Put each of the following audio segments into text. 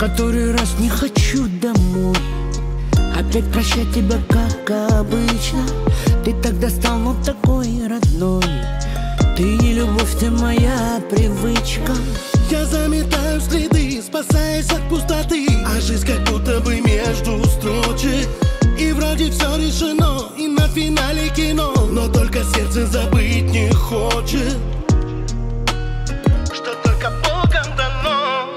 который раз не хочу домой. Опять прощать тебя, как обычно. Ты тогда стал, ну, такой родной. Ты не любовь, ты моя привычка. Я заметаю следы, спасаясь от пустоты, а жизнь как будто бы между строчек. И вроде все решено, и на финале кино, но только сердце забыть не хочет, что только Богом дано.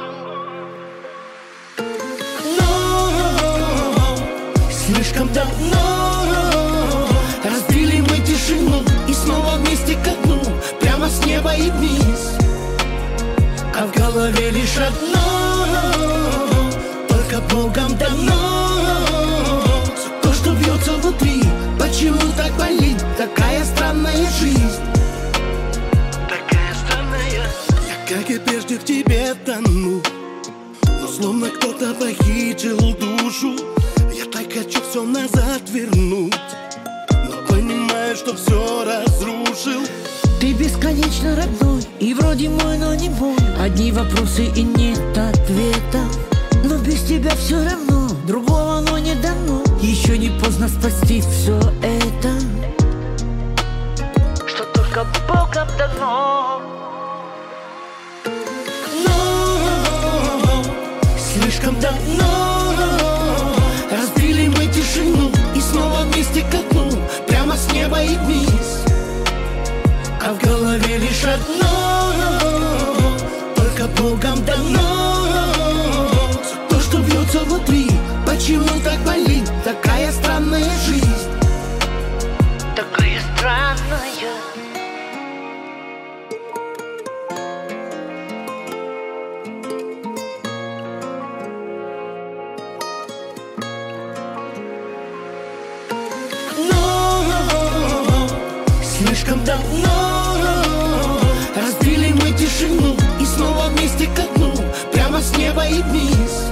Но слишком давно разбили мы тишину, и снова вместе ко дну, прямо с неба и вниз. А в голове лишь одно, только Богом дано. Все то, что бьется внутри, почему так болит? Такая странная жизнь, такая странная. Я, как и прежде, в тебе тону, но словно кто-то похитил душу. Я так хочу все назад вернуть, но понимаю, что все разрушил. Ты бесконечно родной, и вроде мой, но не мой. Одни вопросы и нет ответа, но без тебя все равно, другого но не дано. Еще не поздно спасти все это, что только Богом дано. Но слишком давно разбили мы тишину, и снова вместе ко дну, прямо с неба и вниз. А в голове лишь одно, только Богом дано. Все то, что бьется внутри, почему так болит? Такая странная жизнь, Такая странная. но слишком давно разбили мы тишину, и снова вместе ко дну, прямо с неба и вниз.